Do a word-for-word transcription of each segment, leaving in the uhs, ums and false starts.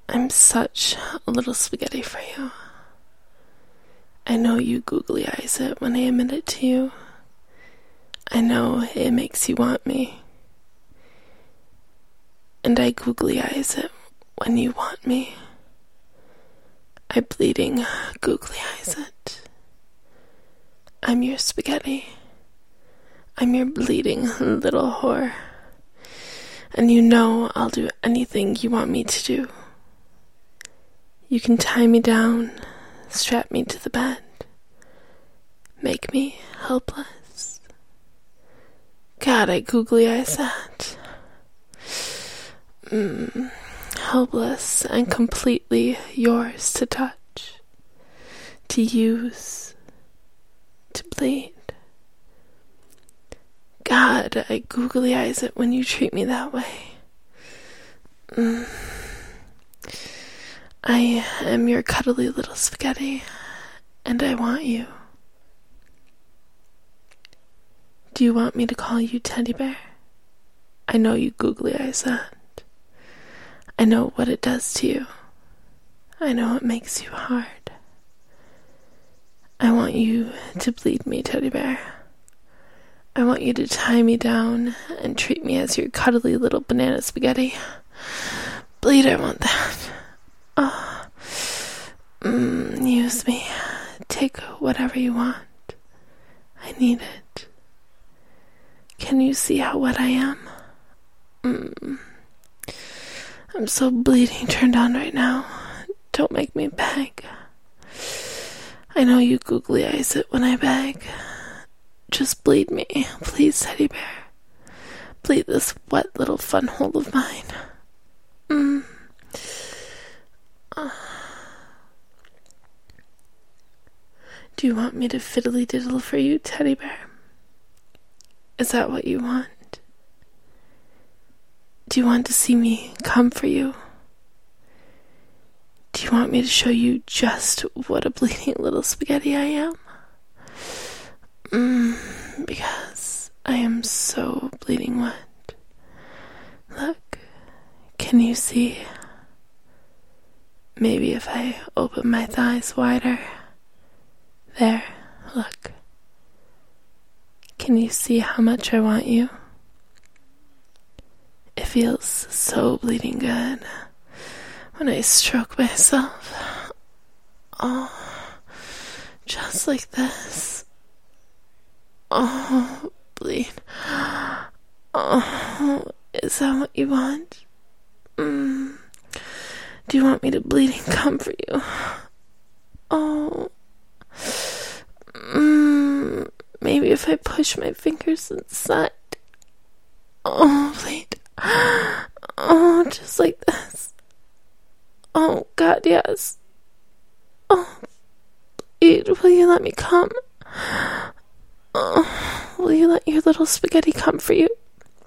I'm such a little spaghetti for you. I know you googly eyes it when I admit it to you. I know it makes you want me. And I googly eyes it when you want me. I bleeding googly eyes it. I'm your spaghetti. I'm your bleeding little whore. And you know I'll do anything you want me to do. You can tie me down, strap me to the bed, make me helpless. God, I googly eyes that. Mm, helpless and completely yours to touch, to use, to bleed. God, I googly eyes it when you treat me that way. Mm. I am your cuddly little spaghetti, and I want you. Do you want me to call you teddy bear? I know you googly eyes that. I know what it does to you. I know it makes you hard. I want you to bleed me, teddy bear. I want you to tie me down and treat me as your cuddly little banana spaghetti. Bleed, I want that. Oh, mm, use me. Take whatever you want. I need it. Can you see how wet I am? Mm. I'm so bleeding turned on right now. Don't make me beg. I know you googly eyes it when I beg. Just bleed me, please, teddy bear. Bleed this wet little fun hole of mine. Mm. Uh. Do you want me to fiddly diddle for you, teddy bear? Is that what you want? Do you want to see me come for you? Do you want me to show you just what a bleeding little spaghetti I am? Mm, because I am so bleeding wet. Look, can you see? Maybe if I open my thighs wider. There, look. Can you see how much I want you? It feels so bleeding good when I stroke myself. Oh, just like this. Oh, bleed. Oh, is that what you want? Mm. Do you want me to bleed and come for you? Oh. Mm. Maybe if I push my fingers inside. Oh, bleed. Oh, just like this. Oh, God, yes. Oh, bleed. Will you let me come? Oh, will you let your little spaghetti come for you?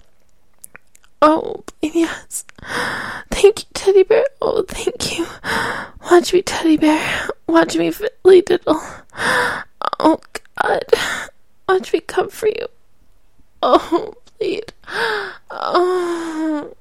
Oh, yes. Thank you, teddy bear. Oh, thank you. Watch me, teddy bear. Watch me fiddly diddle. Oh, God. Watch me come for you. Oh, bleed. Oh.